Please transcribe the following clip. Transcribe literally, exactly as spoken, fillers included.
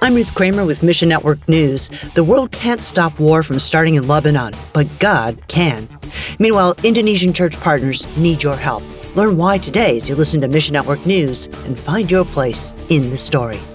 I'm Ruth Kramer with Mission Network News. The world can't stop war from starting in Lebanon, but God can. Meanwhile, Indonesian church partners need your help. Learn why today as you listen to Mission Network News and find your place in the story.